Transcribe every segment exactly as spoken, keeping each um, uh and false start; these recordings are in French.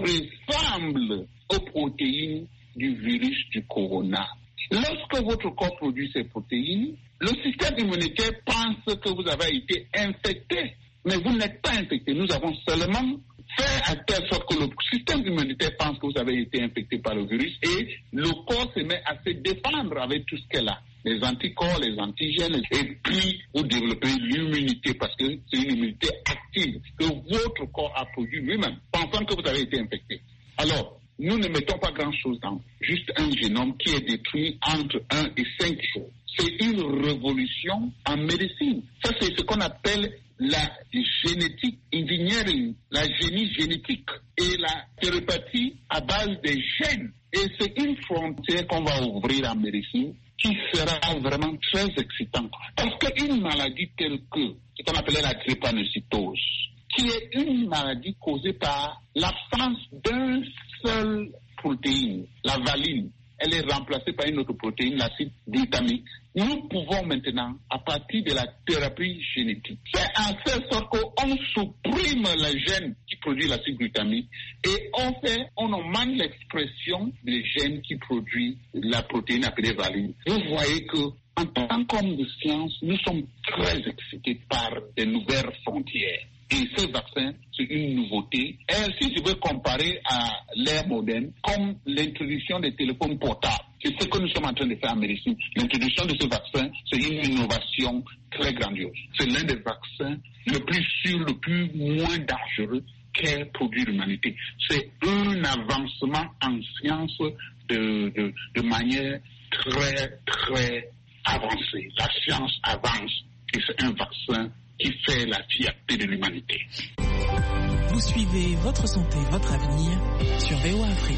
ressemblent aux protéines du virus du corona. Lorsque votre corps produit ces protéines, le système immunitaire pense que vous avez été infecté, mais vous n'êtes pas infecté. Nous avons seulement fait à telle sorte que le système immunitaire pense que vous avez été infecté par le virus et le corps se met à se défendre avec tout ce qu'elle a. Les anticorps, les antigènes, et puis vous développez l'immunité parce que c'est une immunité active que votre corps a produit lui-même, pensant que vous avez été infecté. Alors, nous ne mettons pas grand-chose dans juste un génome qui est détruit entre un et cinq jours. C'est une révolution en médecine. Ça, c'est ce qu'on appelle la génétique engineering, la génie génétique et la thérapeute à base des gènes. Et c'est une frontière qu'on va ouvrir en médecine qui sera vraiment très excitante. Parce qu'une maladie telle que ce qu'on appelait la drépanocytose, qui est une maladie causée par l'absence d'un seul protéine, la valine, elle est remplacée par une autre protéine, l'acide glutamique. Nous pouvons maintenant, à partir de la thérapie génétique, faire en telle sorte qu'on supprime le gène qui produit l'acide glutamique et on fait, on augmente l'expression des gènes qui produit la protéine appelée valine. Vous voyez que en tant qu'homme de science, nous sommes très excités par de nouvelles frontières. Et ce vaccin, c'est une nouveauté. Et si je veux comparer à l'ère moderne, comme l'introduction des téléphones portables, c'est ce que nous sommes en train de faire en médecine. L'introduction de ce vaccin, c'est une innovation très grandiose. C'est l'un des vaccins le plus sûr, le plus moins dangereux qu'ait produit l'humanité. C'est un avancement en science de, de, de manière très, très avancée. La science avance et c'est un vaccin qui fait la fierté de l'humanité. Vous suivez Votre Santé, Votre Avenir sur V O A Afrique.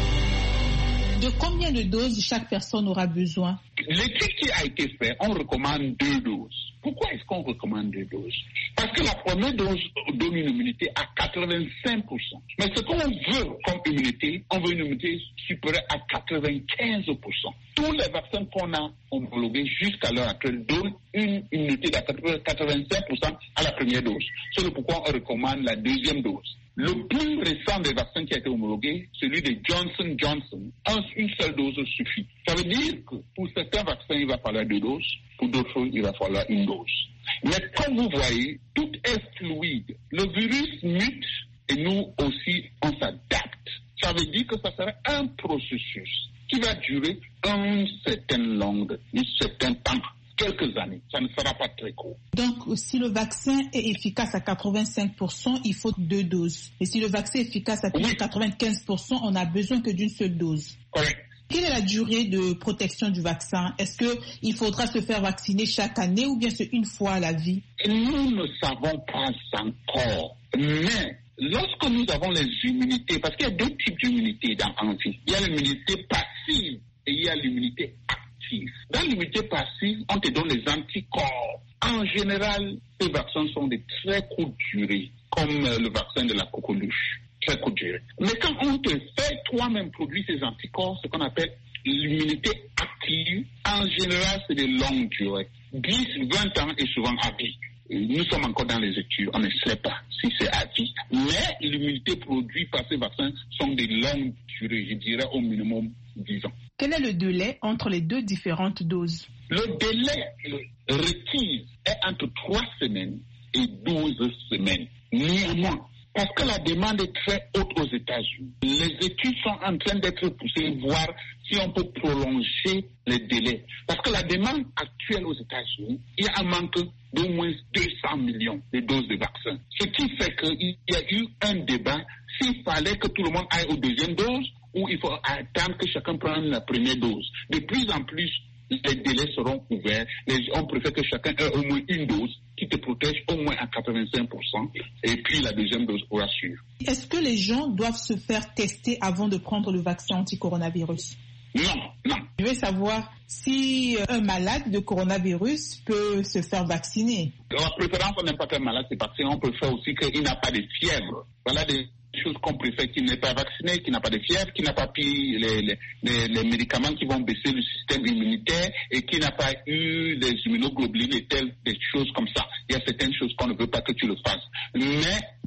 De combien de doses chaque personne aura besoin? L'étude qui a été faite, on recommande deux doses. Pourquoi est-ce qu'on recommande deux doses? Parce que la première dose donne une immunité à quatre-vingt-cinq pour cent. Mais ce qu'on veut comme immunité, on veut une immunité supérieure à quatre-vingt-quinze pour cent. Tous les vaccins qu'on a homologués jusqu'à l'heure actuelle donnent une immunité de quatre-vingt-cinq pour cent à la première dose. C'est pourquoi on recommande la deuxième dose. Le plus récent des vaccins qui a été homologué, celui de Johnson Johnson, une seule dose suffit. Ça veut dire que pour certains vaccins, il va falloir deux doses, pour d'autres, il va falloir une dose. Mais comme vous voyez, tout est fluide. Le virus mute et nous aussi, on s'adapte. Ça veut dire que ça sera un processus qui va durer un certain longue, un certain temps. Quelques années, ça ne sera pas très court. Donc, si le vaccin est efficace à quatre-vingt-cinq pour cent, il faut deux doses. Et si le vaccin est efficace à plus de quatre-vingt-quinze pour cent, on n'a besoin que d'une seule dose. Correct. Quelle est la durée de protection du vaccin? Est-ce qu'il faudra se faire vacciner chaque année ou bien c'est une fois à la vie? Nous ne savons pas encore. Mais lorsque nous avons les immunités, parce qu'il y a deux types d'immunité dans en vie. Il y a l'immunité passive et il y a l'immunité active. Dans l'immunité passive, on te donne les anticorps. En général, ces vaccins sont de très courte durée, comme le vaccin de la coqueluche, très courte durée. Mais quand on te fait toi-même produire ces anticorps, ce qu'on appelle l'immunité active, en général, c'est de longue durée. dix, vingt ans et souvent à vie. Nous sommes encore dans les études, on ne sait pas si c'est à vie. Mais l'immunité produite par ces vaccins sont de longue durée, je dirais au minimum dix ans. Quel est le délai entre les deux différentes doses? Le délai requis est entre trois semaines et douze semaines. Néanmoins, parce que la demande est très haute aux États-Unis, les études sont en train d'être poussées, voir si on peut prolonger les délais. Parce que la demande actuelle aux États-Unis, il y a un manque d'au moins deux cents millions de doses de vaccins. Ce qui fait qu'il y a eu un débat s'il fallait que tout le monde aille aux deuxième doses ou il faut attendre que chacun prenne la première dose. De plus en plus, les délais seront ouverts. Les, on préfère que chacun ait au moins une dose qui te protège au moins à quatre-vingt-cinq pour cent et puis la deuxième dose pour assurer. Est-ce que les gens doivent se faire tester avant de prendre le vaccin anti-coronavirus? Non, non. Je veux savoir si un malade de coronavirus peut se faire vacciner. La préférence pour n'importe quel malade, c'est parce qu'on peut faire aussi qu'il n'a pas de fièvre. Voilà des choses qu'on préfère, qu'il n'est pas vacciné, qu'il n'a pas de fièvre, qu'il n'a pas pris les, les, les, les médicaments qui vont baisser le système immunitaire et qu'il n'a pas eu des immunoglobulines et telles des choses comme ça. Il y a certaines choses qu'on ne veut pas que tu le fasses. Mais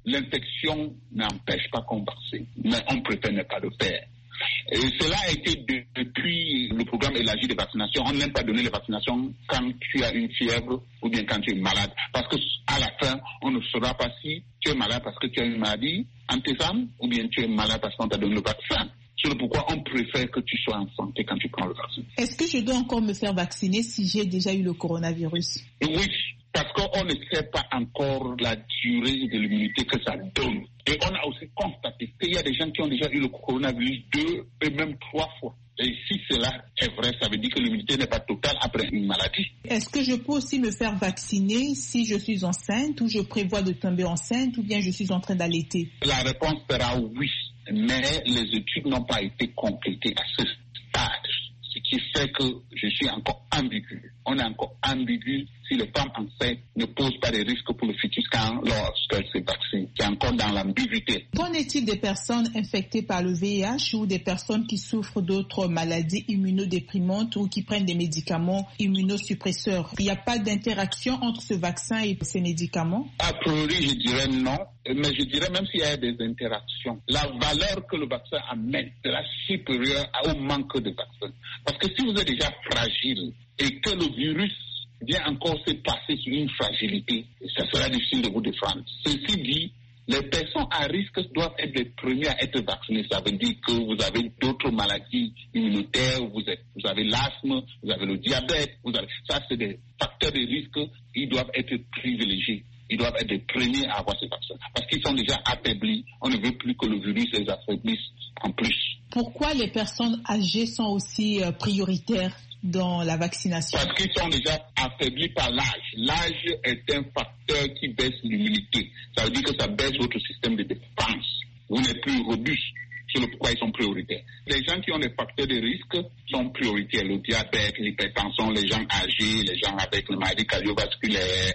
l'infection n'empêche pas qu'on vaccine, mais on préfère ne pas le faire. Et cela a été de, depuis le programme élargi de vaccination. On n'aime pas donner les vaccinations quand tu as une fièvre ou bien quand tu es malade. Parce qu'à la fin, on ne saura pas si tu es malade parce que tu as une maladie antécédente ou bien tu es malade parce qu'on t'a donné le vaccin. C'est pourquoi on préfère que tu sois en santé quand tu prends le vaccin. Est-ce que je dois encore me faire vacciner si j'ai déjà eu le coronavirus? Oui, parce qu'on ne sait pas encore la durée de l'immunité que ça donne. Et on a aussi constaté qu'il y a des gens qui ont déjà eu le coronavirus deux et même trois fois. Et si cela est vrai, ça veut dire que l'immunité n'est pas totale après une maladie. Est-ce que je peux aussi me faire vacciner si je suis enceinte ou je prévois de tomber enceinte ou bien je suis en train d'allaiter? La réponse sera oui, mais les études n'ont pas été complétées à ce stade. Ce qui fait que je suis encore ambigu. On est encore ambigu si les femmes enceintes ne posent pas de risques pour le fœtus quand lorsqu'elles se vaccinent. C'est encore dans l'ambiguïté. Qu'en est-il des personnes infectées par le V I H ou des personnes qui souffrent d'autres maladies immunodéprimantes ou qui prennent des médicaments immunosuppresseurs? Il n'y a pas d'interaction entre ce vaccin et ces médicaments? A priori, je dirais non, mais je dirais même s'il y a des interactions, la valeur que le vaccin amène sera supérieure au manque de vaccin. Parce que si vous êtes déjà fragile et que le virus vient encore se passer sur une fragilité, ça sera difficile de vous défendre. Ceci dit, les personnes à risque doivent être les premières à être vaccinées. Ça veut dire que vous avez d'autres maladies immunitaires, vous, êtes, vous avez l'asthme, vous avez le diabète, vous avez, ça c'est des facteurs de risque, ils doivent être privilégiés. Ils doivent être les premiers à avoir ces vaccins. Parce qu'ils sont déjà affaiblis. On ne veut plus que le virus les affaiblisse en plus. Pourquoi les personnes âgées sont aussi euh, prioritaires dans la vaccination? Parce qu'ils sont déjà affaiblis par l'âge. L'âge est un facteur qui baisse l'immunité. Ça veut dire que ça baisse votre système de défense. Vous n'êtes plus robuste. C'est le pourquoi ils sont prioritaires. Les gens qui ont des facteurs de risque sont prioritaires. Le diabète, l'hypertension, les gens âgés, les gens avec les maladies cardiovasculaires,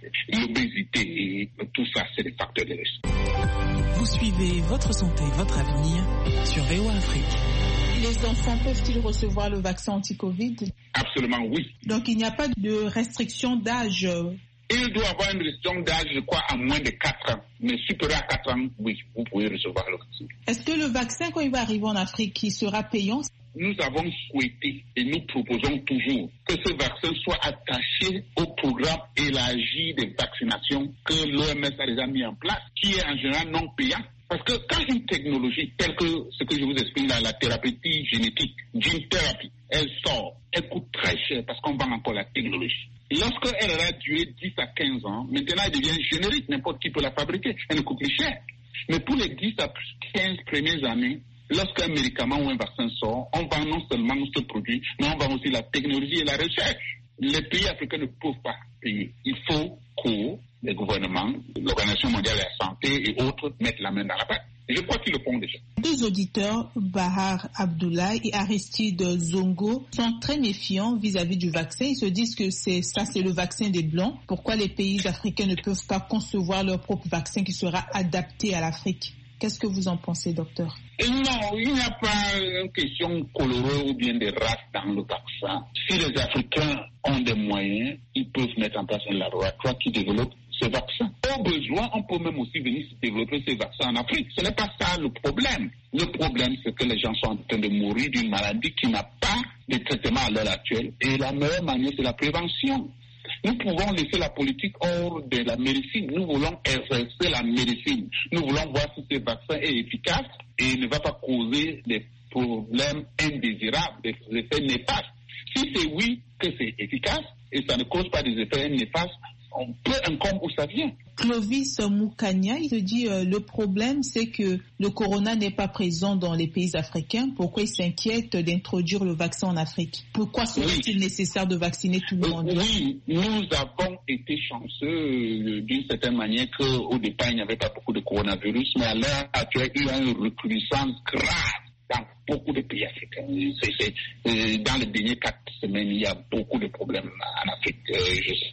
l'obésité, tout ça, c'est des facteurs de risque. Vous suivez Votre Santé, Votre Avenir sur V O A Afrique. Les enfants peuvent-ils recevoir le vaccin anti-Covid? Absolument oui. Donc il n'y a pas de restriction d'âge? Il doit avoir une restriction d'âge, je crois, à moins de quatre ans. Mais supérieur à quatre ans, oui, vous pouvez recevoir le vaccin. Est-ce que le vaccin, quand il va arriver en Afrique, il sera payant? Nous avons souhaité et nous proposons toujours que ce vaccin soit attaché au programme élargi de vaccination que l'O M S a déjà mis en place, qui est en général non payant. Parce que quand une technologie telle que ce que je vous explique là, la thérapie génétique, gene therapy, elle sort, elle coûte très cher parce qu'on vend encore la technologie. Lorsqu'elle aura duré dix à quinze ans, maintenant elle devient générique, n'importe qui peut la fabriquer, elle ne coûte plus cher. Mais pour les dix à quinze premières années, lorsqu'un médicament ou un vaccin sort, on vend non seulement ce produit, mais on vend aussi la technologie et la recherche. Les pays africains ne peuvent pas payer. Il faut que les gouvernements, l'Organisation mondiale de la santé et autres mettent la main dans la pâte. Je crois qu'ils le font déjà. Deux auditeurs, Bahar Abdoulaye et Aristide Zongo, sont très méfiants vis-à-vis du vaccin. Ils se disent que c'est ça, c'est le vaccin des Blancs. Pourquoi les pays africains ne peuvent pas concevoir leur propre vaccin qui sera adapté à l'Afrique? Qu'est-ce que vous en pensez, docteur? Non, il n'y a pas une question colorée ou bien de race dans le vaccin. Si les Africains ont des moyens, ils peuvent mettre en place un laboratoire qui développe ce vaccin. Au besoin, on peut même aussi venir développer ces vaccins en Afrique. Ce n'est pas ça le problème. Le problème, c'est que les gens sont en train de mourir d'une maladie qui n'a pas de traitement à l'heure actuelle. Et la meilleure manière, c'est la prévention. Nous pouvons laisser la politique hors de la médecine. Nous voulons exercer la médecine. Nous voulons voir si ce vaccin est efficace et ne va pas causer des problèmes indésirables, des effets néfastes. Si c'est oui que c'est efficace et ça ne cause pas des effets néfastes, on peut incombe où ça vient. Clovis Moukania, il se dit euh, le problème c'est que le corona n'est pas présent dans les pays africains. Pourquoi il s'inquiète d'introduire le vaccin en Afrique? Pourquoi serait-il oui. nécessaire de vacciner tout le monde? Oui, nous avons été chanceux euh, d'une certaine manière qu'au départ il n'y avait pas beaucoup de coronavirus, mais à l'heure actuelle il y a une recrudescence grave dans beaucoup de pays africains. C'est, c'est, euh, dans les dernières quatre semaines, il y a beaucoup de problèmes en Afrique. Euh, je sais.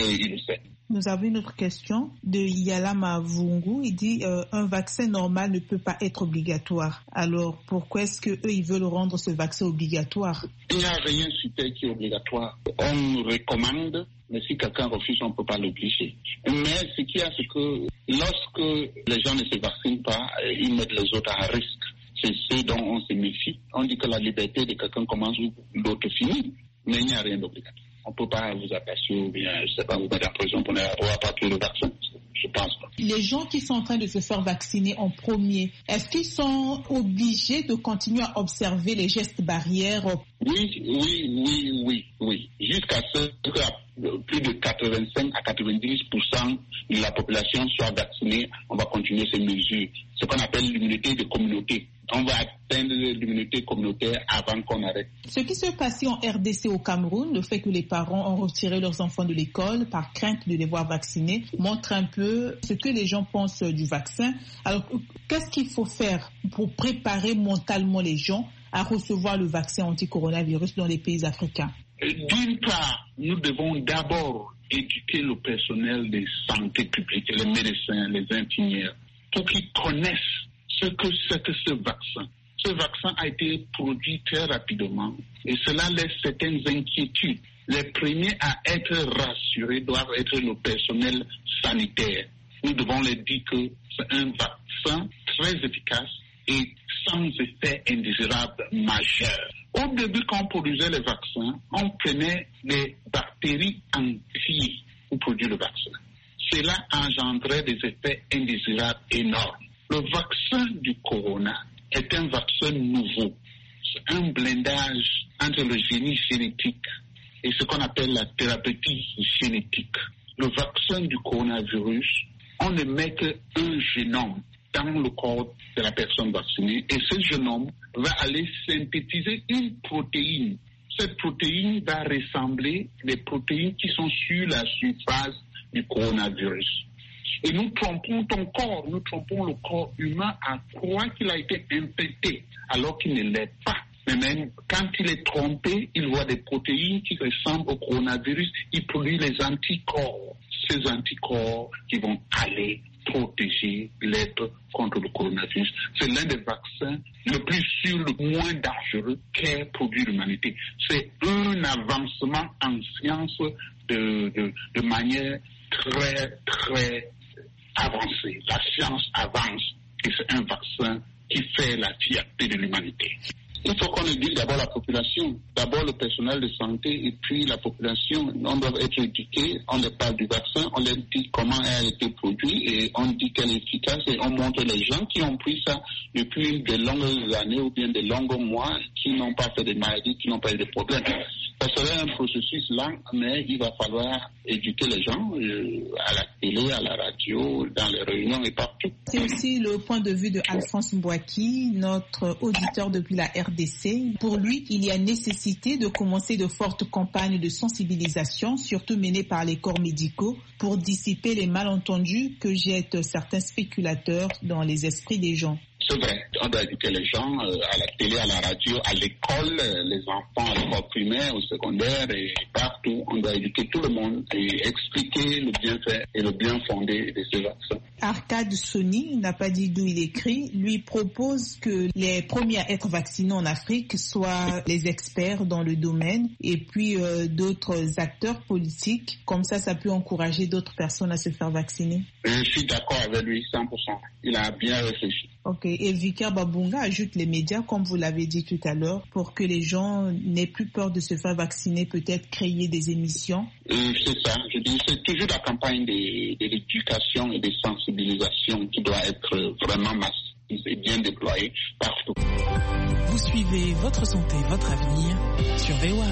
Nous avons une autre question de Yalama Vungu. Il dit euh, un vaccin normal ne peut pas être obligatoire. Alors pourquoi est-ce que eux ils veulent rendre ce vaccin obligatoire? Il n'y a rien super qui est obligatoire. On recommande Mais si quelqu'un refuse, on ne peut pas l'obliger. Mais ce qu'il y a, c'est que lorsque les gens ne se vaccinent pas, ils mettent les autres à risque. C'est ce dont on se méfie. On dit que la liberté de quelqu'un commence où l'autre finit, mais il n'y a rien d'obligatoire. On ne peut pas vous attacher ou bien, je ne sais pas, vous mettre en prison pour n'avoir pas pris le vaccin. Je pense pas. Les gens qui sont en train de se faire vacciner en premier, est-ce qu'ils sont obligés de continuer à observer les gestes barrières? Oui, oui, oui, oui, oui. Jusqu'à ce que plus de quatre-vingt-cinq à quatre-vingt-dix pour cent de la population soit vaccinée, on va continuer ces mesures. Ce qu'on appelle l'immunité de communauté. On va atteindre l'immunité communautaire avant qu'on arrête. Ce qui se passait en R D C au Cameroun, le fait que les parents ont retiré leurs enfants de l'école par crainte de les voir vaccinés, montre un peu ce que les gens pensent du vaccin. Alors, qu'est-ce qu'il faut faire pour préparer mentalement les gens à recevoir le vaccin anti-coronavirus dans les pays africains? D'une part, nous devons d'abord éduquer le personnel de santé publique, les médecins, les infirmières, pour qu'ils connaissent ce que c'est que ce vaccin. Ce vaccin a été produit très rapidement et cela laisse certaines inquiétudes. Les premiers à être rassurés doivent être le personnel sanitaire. Nous devons leur dire que c'est un vaccin très efficace et sans effet indésirable majeur. Au début, quand on produisait les vaccins, on prenait des bactéries entières pour produire le vaccin. Cela engendrait des effets indésirables énormes. Le vaccin du corona est un vaccin nouveau. C'est un blindage entre le génie génétique et ce qu'on appelle la thérapeutique génétique. Le vaccin du coronavirus, on ne met qu'un génome dans le corps de la personne vaccinée et ce génome va aller synthétiser une protéine. Cette protéine va ressembler aux protéines qui sont sur la surface du coronavirus. Et nous trompons ton corps, nous trompons le corps humain à croire qu'il a été infecté alors qu'il ne l'est pas. Mais même quand il est trompé, il voit des protéines qui ressemblent au coronavirus, il produit les anticorps. Ces anticorps qui vont aller protéger l'être contre le coronavirus. C'est l'un des vaccins le plus sûr, le moins dangereux qu'ait produit l'humanité. C'est un avancement en science de, de, de manière très, très avancée. La science avance et c'est un vaccin qui fait la fierté de l'humanité. Il faut qu'on éduque d'abord la population, d'abord le personnel de santé et puis la population. On doit être éduqués, on leur parle du vaccin, on leur dit comment elle a été produit et on dit qu'elle est efficace et on montre les gens qui ont pris ça depuis de longues années ou bien de longs mois, qui n'ont pas fait de maladies, qui n'ont pas eu de problèmes. Ça serait un processus lent, mais il va falloir éduquer les gens euh, à la télé, à la radio, dans les réunions et partout. C'est aussi le point de vue de Alphonse Mbouaki, notre auditeur depuis la R D C. Pour lui, il y a nécessité de commencer de fortes campagnes de sensibilisation, surtout menées par les corps médicaux, pour dissiper les malentendus que jettent certains spéculateurs dans les esprits des gens. C'est vrai, on doit éduquer les gens euh, à la télé, à la radio, à l'école, euh, les enfants à l'école primaire, au secondaire et partout. On doit éduquer tout le monde et expliquer le bienfait et le bien fondé de ce vaccin. Arcade Sony n'a pas dit d'où il écrit. Lui propose que les premiers à être vaccinés en Afrique soient les experts dans le domaine et puis euh, d'autres acteurs politiques. Comme ça, ça peut encourager d'autres personnes à se faire vacciner. Je suis d'accord avec lui cent pour cent. Il a bien réfléchi. Ok. Et Vicar Babunga ajoute les médias, comme vous l'avez dit tout à l'heure, pour que les gens n'aient plus peur de se faire vacciner, peut-être créer des émissions. Euh, c'est ça. Je dis, c'est toujours la campagne de, de l'éducation et de sensibilisation qui doit être vraiment massive et bien déployée partout. Vous suivez Votre Santé, Votre Avenir sur V O A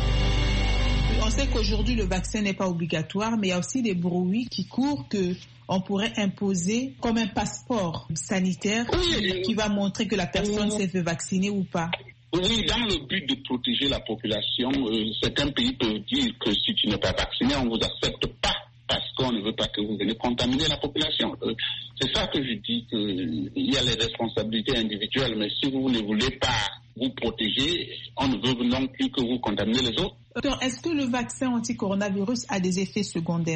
Afrique. On sait qu'aujourd'hui, le vaccin n'est pas obligatoire, mais il y a aussi des bruits qui courent que on pourrait imposer comme un passeport sanitaire oui, qui va montrer que la personne oui. s'est fait vacciner ou pas. Oui, dans le but de protéger la population, euh, certains pays peuvent dire que si tu n'es pas vacciné, on ne vous accepte pas parce qu'on ne veut pas que vous venez contaminer la population. Euh, c'est ça que je dis, qu'il y a les responsabilités individuelles, mais si vous ne voulez pas vous protéger, on ne veut non plus que vous contaminez les autres. Alors, est-ce que le vaccin anti-coronavirus a des effets secondaires?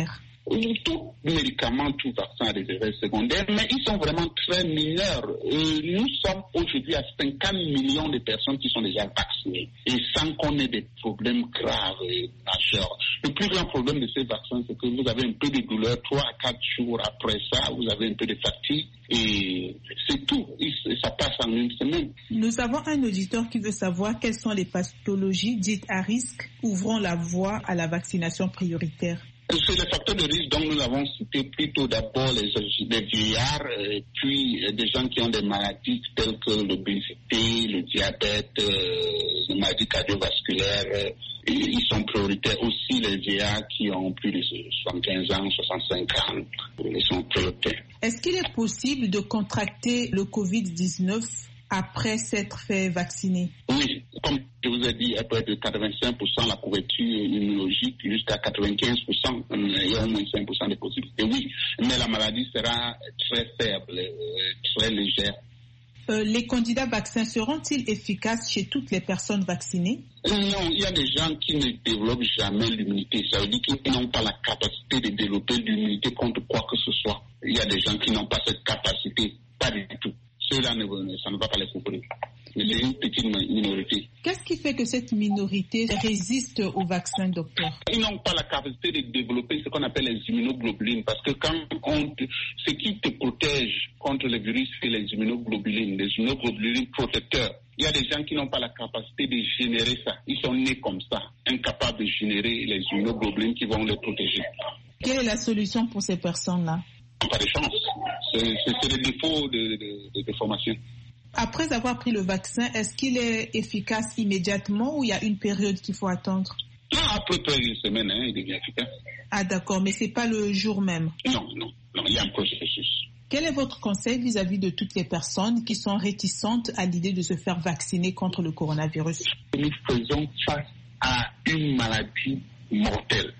Tout médicament, tout vaccin a des effets secondaires, mais ils sont vraiment très mineurs. Euh, nous sommes aujourd'hui à cinquante millions de personnes qui sont déjà vaccinées, et sans qu'on ait des problèmes graves et majeurs. Le plus grand problème de ces vaccins, c'est que vous avez un peu de douleur, trois à quatre jours après ça, vous avez un peu de fatigue, et c'est tout. Et ça passe en une semaine. Nous avons un auditeur qui veut savoir quelles sont les pathologies dites à risque ouvrant la voie à la vaccination prioritaire. C'est les facteurs de risque dont nous avons cité plutôt d'abord les, les vieillards, et puis des gens qui ont des maladies telles que l'obésité, le diabète, euh, les maladies cardiovasculaires. Euh, ils sont prioritaires. Aussi les vieillards qui ont plus de soixante-quinze ans, soixante-cinq ans, ils sont prioritaires. Est-ce qu'il est possible de contracter le covid dix-neuf après s'être fait vacciner? Oui, comme je vous ai dit, elle peut être de quatre-vingt-cinq pour cent la couverture immunologique jusqu'à quatre-vingt-quinze pour cent. Il y a au moins cinq pour cent de possibilités, oui. Mais la maladie sera très faible, très légère. Euh, les candidats vaccins seront-ils efficaces chez toutes les personnes vaccinées? Non, il y a des gens qui ne développent jamais l'immunité. Ça veut dire qu'ils n'ont pas la capacité de développer l'immunité contre quoi que ce soit. Il y a des gens qui n'ont pas cette capacité, pas du tout. Ceux-là, ça ne va pas les couvrir. Mais c'est une petite minorité. Qu'est-ce qui fait que cette minorité résiste au vaccin, docteur? Ils n'ont pas la capacité de développer ce qu'on appelle les immunoglobulines. Parce que quand on te, ce qui te protège contre le virus, c'est les immunoglobulines, les immunoglobulines protecteurs. Il y a des gens qui n'ont pas la capacité de générer ça. Ils sont nés comme ça, incapables de générer les immunoglobulines qui vont les protéger. Quelle est la solution pour ces personnes-là? Pas de chance. C'est, c'est, c'est le défaut de, de, de, de formation. Après avoir pris le vaccin, est-ce qu'il est efficace immédiatement ou il y a une période qu'il faut attendre? Non, après une semaine, hein, il devient efficace. Ah d'accord, mais c'est pas le jour même? Non, non, non, il y a un processus. Quel est votre conseil vis-à-vis de toutes les personnes qui sont réticentes à l'idée de se faire vacciner contre le coronavirus? Nous faisons face à une maladie mortelle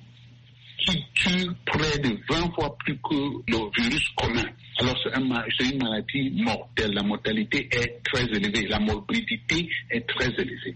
qui tue près de vingt fois plus que le virus commun. Alors c'est, un, c'est une maladie mortelle. La mortalité est très élevée. La morbidité est très élevée.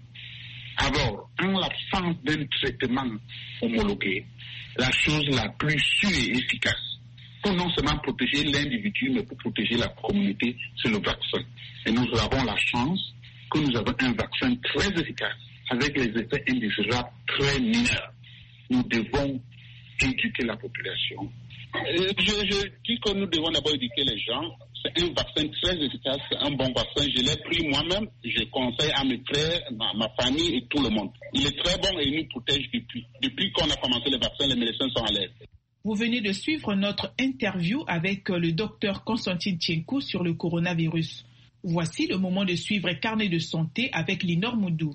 Alors, en l'absence d'un traitement homologué, la chose la plus sûre et efficace pour non seulement protéger l'individu, mais pour protéger la communauté, c'est le vaccin. Et nous avons la chance que nous avons un vaccin très efficace, avec les effets indésirables très mineurs. Nous devons éduquer la population. Je, je dis que nous devons d'abord éduquer les gens. C'est un vaccin très efficace, c'est un bon vaccin. Je l'ai pris moi-même. Je conseille à mes frères, ma, ma famille et tout le monde. Il est très bon et il nous protège depuis. Depuis qu'on a commencé les vaccins, les médecins sont à l'aise. Vous venez de suivre notre interview avec le docteur Constantine Tchenkou sur le coronavirus. Voici le moment de suivre Carnet de santé avec Linor Moudou.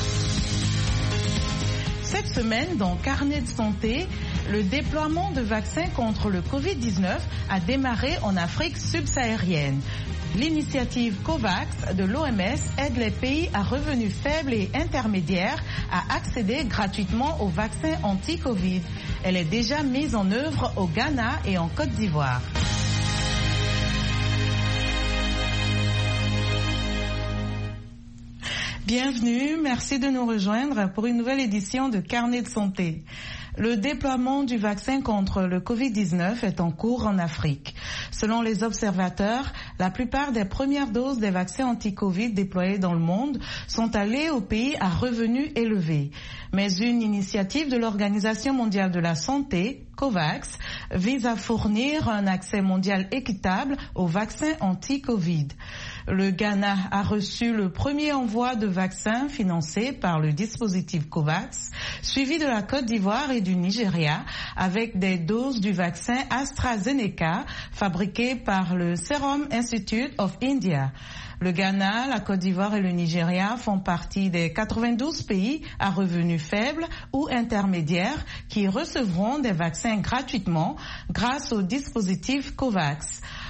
Cette semaine, dans Carnet de santé, le déploiement de vaccins contre le covid dix-neuf a démarré en Afrique subsaharienne. L'initiative COVAX de l'O M S aide les pays à revenus faibles et intermédiaires à accéder gratuitement aux vaccins anti-Covid. Elle est déjà mise en œuvre au Ghana et en Côte d'Ivoire. Bienvenue, merci de nous rejoindre pour une nouvelle édition de Carnet de santé. Le déploiement du vaccin contre le covid dix-neuf est en cours en Afrique. Selon les observateurs, la plupart des premières doses des vaccins anti-Covid déployés dans le monde sont allées aux pays à revenus élevés. Mais une initiative de l'Organisation mondiale de la santé, COVAX, vise à fournir un accès mondial équitable aux vaccins anti-Covid. Le Ghana a reçu le premier envoi de vaccins financé par le dispositif COVAX, suivi de la Côte d'Ivoire et du Nigeria, avec des doses du vaccin AstraZeneca fabriqué par le Serum Institute of India. Le Ghana, la Côte d'Ivoire et le Nigeria font partie des quatre-vingt-douze pays à revenus faibles ou intermédiaires qui recevront des vaccins gratuitement grâce au dispositif COVAX.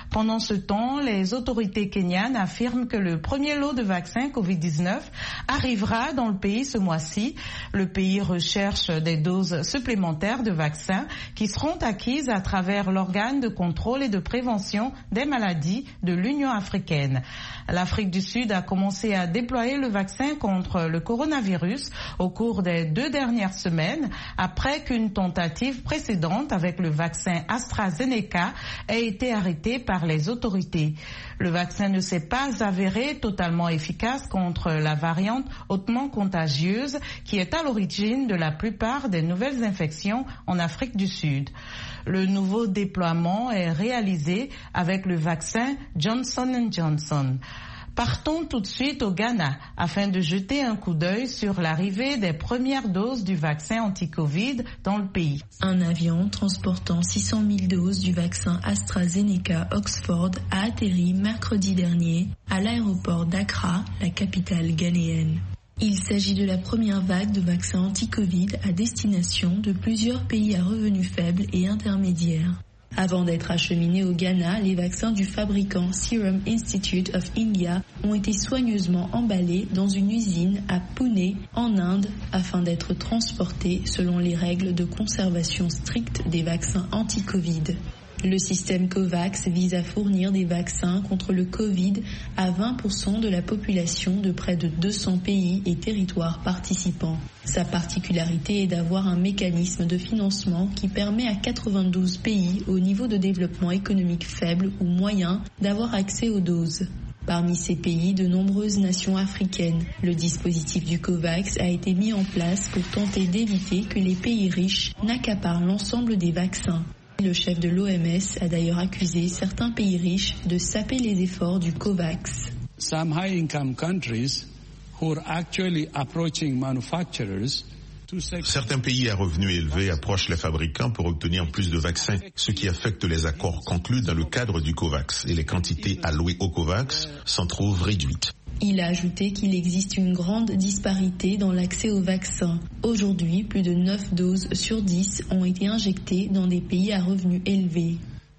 Pendant ce temps, les autorités kenyanes affirment que le premier lot de vaccins covid dix-neuf arrivera dans le pays ce mois-ci. Le pays recherche des doses supplémentaires de vaccins qui seront acquises à travers l'organe de contrôle et de prévention des maladies de l'Union africaine. L'Afrique du Sud a commencé à déployer le vaccin contre le coronavirus au cours des deux dernières semaines, après qu'une tentative précédente avec le vaccin AstraZeneca ait été arrêtée par les autorités. Le vaccin ne s'est pas avéré totalement efficace contre la variante hautement contagieuse qui est à l'origine de la plupart des nouvelles infections en Afrique du Sud. Le nouveau déploiement est réalisé avec le vaccin Johnson and Johnson. Partons tout de suite au Ghana afin de jeter un coup d'œil sur l'arrivée des premières doses du vaccin anti-Covid dans le pays. Un avion transportant six cent mille doses du vaccin AstraZeneca Oxford a atterri mercredi dernier à l'aéroport d'Accra, la capitale ghanéenne. Il s'agit de la première vague de vaccins anti-Covid à destination de plusieurs pays à revenus faibles et intermédiaires. Avant d'être acheminés au Ghana, les vaccins du fabricant Serum Institute of India ont été soigneusement emballés dans une usine à Pune, en Inde, afin d'être transportés selon les règles de conservation strictes des vaccins anti-Covid. Le système COVAX vise à fournir des vaccins contre le Covid à vingt pour cent de la population de près de deux cents pays et territoires participants. Sa particularité est d'avoir un mécanisme de financement qui permet à quatre-vingt-douze pays au niveau de développement économique faible ou moyen d'avoir accès aux doses. Parmi ces pays, de nombreuses nations africaines. Le dispositif du COVAX a été mis en place pour tenter d'éviter que les pays riches n'accaparent l'ensemble des vaccins. Le chef de l'O M S a d'ailleurs accusé certains pays riches de saper les efforts du COVAX. Some high-income countries who are actually approaching manufacturers. Certains pays à revenus élevés approchent les fabricants pour obtenir plus de vaccins, ce qui affecte les accords conclus dans le cadre du COVAX et les quantités allouées au COVAX s'en trouvent réduites. Il a ajouté qu'il existe une grande disparité dans l'accès aux vaccins. Aujourd'hui, plus de neuf doses sur dix ont été injectées dans des pays à revenus élevés.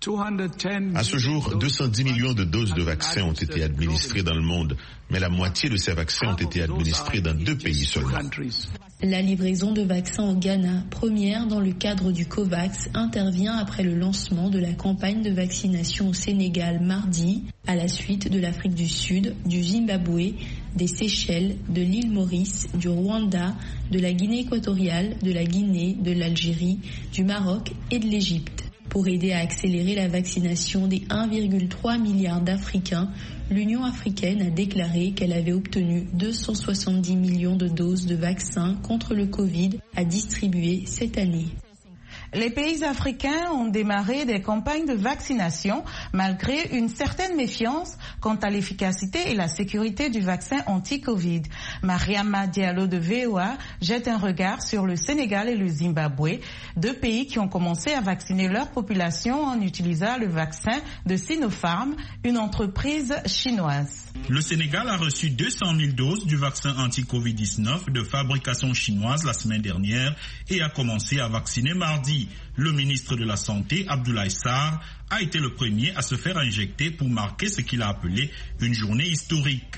À ce jour, deux cent dix millions de doses de vaccins ont été administrées dans le monde, mais la moitié de ces vaccins ont été administrés dans deux pays seulement. La livraison de vaccins au Ghana, première dans le cadre du COVAX, intervient après le lancement de la campagne de vaccination au Sénégal mardi, à la suite de l'Afrique du Sud, du Zimbabwe, des Seychelles, de l'île Maurice, du Rwanda, de la Guinée équatoriale, de la Guinée, de l'Algérie, du Maroc et de l'Égypte. Pour aider à accélérer la vaccination des un virgule trois milliard d'Africains, l'Union africaine a déclaré qu'elle avait obtenu deux cent soixante-dix millions de doses de vaccins contre le Covid à distribuer cette année. Les pays africains ont démarré des campagnes de vaccination malgré une certaine méfiance quant à l'efficacité et la sécurité du vaccin anti-Covid. Mariama Diallo de V O A jette un regard sur le Sénégal et le Zimbabwe, deux pays qui ont commencé à vacciner leur population en utilisant le vaccin de Sinopharm, une entreprise chinoise. Le Sénégal a reçu deux cent mille doses du vaccin anti-Covid dix-neuf de fabrication chinoise la semaine dernière et a commencé à vacciner mardi. Le ministre de la Santé, Abdoulaye Sarr, a été le premier à se faire injecter pour marquer ce qu'il a appelé une journée historique.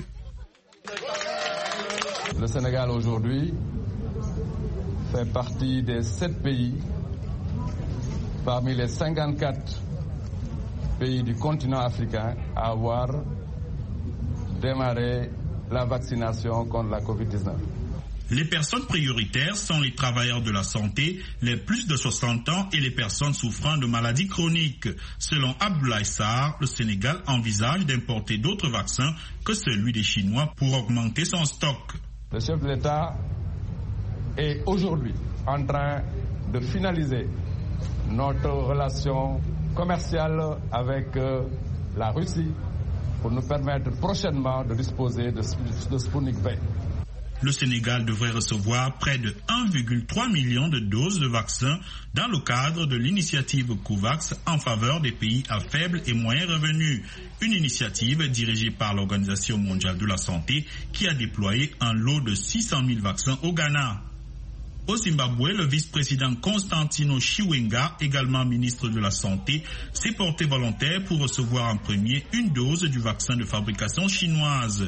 Le Sénégal aujourd'hui fait partie des sept pays parmi les cinquante-quatre pays du continent africain à avoir démarré la vaccination contre la Covid dix-neuf. Les personnes prioritaires sont les travailleurs de la santé, les plus de soixante ans et les personnes souffrant de maladies chroniques. Selon Abdoulaye Sarr, le Sénégal envisage d'importer d'autres vaccins que celui des Chinois pour augmenter son stock. Le chef de l'État est aujourd'hui en train de finaliser notre relation commerciale avec la Russie pour nous permettre prochainement de disposer de, de Sputnik V. Le Sénégal devrait recevoir près de un virgule trois million de doses de vaccins dans le cadre de l'initiative COVAX en faveur des pays à faible et moyen revenus. Une initiative dirigée par l'Organisation mondiale de la santé qui a déployé un lot de six cent mille vaccins au Ghana. Au Zimbabwe, le vice-président Constantino Chiwenga, également ministre de la Santé, s'est porté volontaire pour recevoir en premier une dose du vaccin de fabrication chinoise.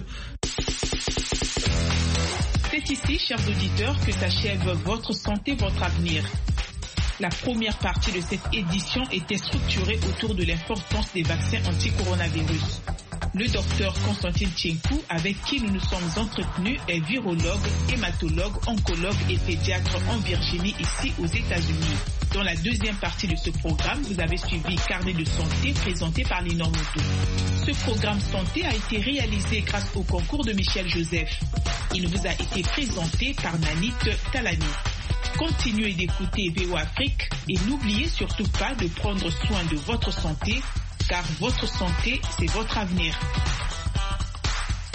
C'est ici, chers auditeurs, que s'achève Votre santé, votre avenir. La première partie de cette édition était structurée autour de l'importance des vaccins anti-coronavirus. Le docteur Constantine Tchenkou, avec qui nous nous sommes entretenus, est virologue, hématologue, oncologue et pédiatre en Virginie, ici aux États-Unis. Dans la deuxième partie de ce programme, vous avez suivi Carnet de santé présenté par Linor Moto. Ce programme santé a été réalisé grâce au concours de Michel Joseph. Il vous a été présenté par Nanit Talani. Continuez d'écouter V O Afrique et n'oubliez surtout pas de prendre soin de votre santé, car votre santé, c'est votre avenir.